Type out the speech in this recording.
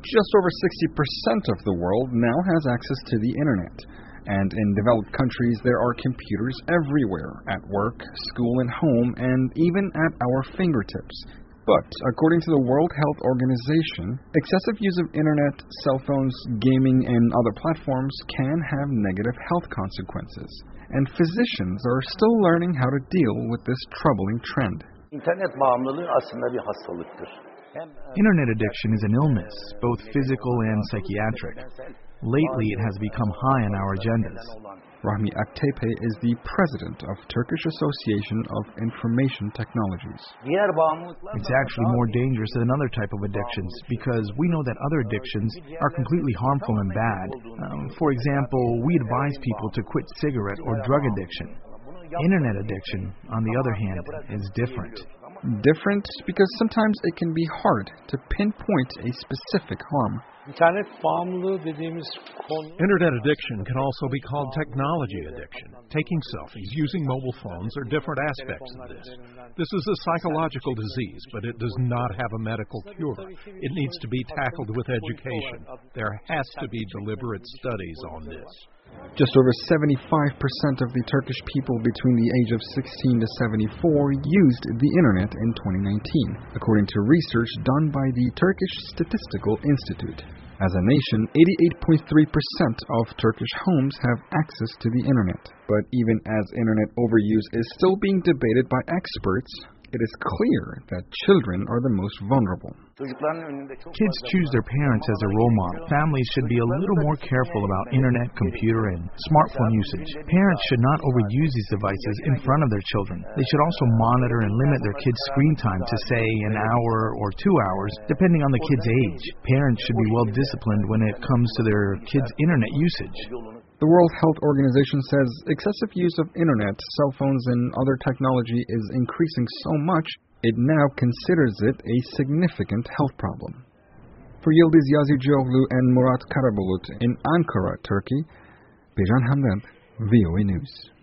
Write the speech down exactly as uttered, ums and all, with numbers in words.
Just over sixty percent of the world now has access to the internet. And in developed countries, there are computers everywhere, at work, school, and home, and even at our fingertips. But, according to the World Health Organization, excessive use of internet, cell phones, gaming, and other platforms can have negative health consequences. And physicians are still learning how to deal with this troubling trend. İnternet bağımlılığı aslında bir hastalıktır. Internet addiction is an illness, both physical and psychiatric. Lately, it has become high on our agendas. Rahmi Aktepe is the president of Turkish Association of Information Technologies. It's actually more dangerous than another type of addictions because we know that other addictions are completely harmful and bad. Um, for example, we advise people to quit cigarette or drug addiction. Internet addiction, on the other hand, is different. Different because sometimes it can be hard to pinpoint a specific harm. İnternet bağımlılığı dediğimiz konu... Internet addiction can also be called technology addiction. Taking selfies, using mobile phones are different aspects of this. This is a psychological disease, but it does not have a medical cure. It needs to be tackled with education. There has to be deliberate studies on this. Just over seventy-five percent of the Turkish people between the age of sixteen to seventy-four used the internet in twenty nineteen, according to research done by the Turkish Statistical Institute. As a nation, eighty-eight point three percent of Turkish homes have access to the internet. But even as internet overuse is still being debated by experts, it is clear that children are the most vulnerable. Kids choose their parents as a role model. Families should be a little more careful about internet, computer, and smartphone usage. Parents should not overuse these devices in front of their children. They should also monitor and limit their kids' screen time to, say, an hour or two hours, depending on the kid's age. Parents should be well disciplined when it comes to their kids' internet usage. The World Health Organization says excessive use of internet, cell phones, and other technology is increasing so much, it now considers it a significant health problem. For Yildiz Yazıcıoğlu and Murat Karabulut in Ankara, Turkey, Bejan Hamdan, V O A News.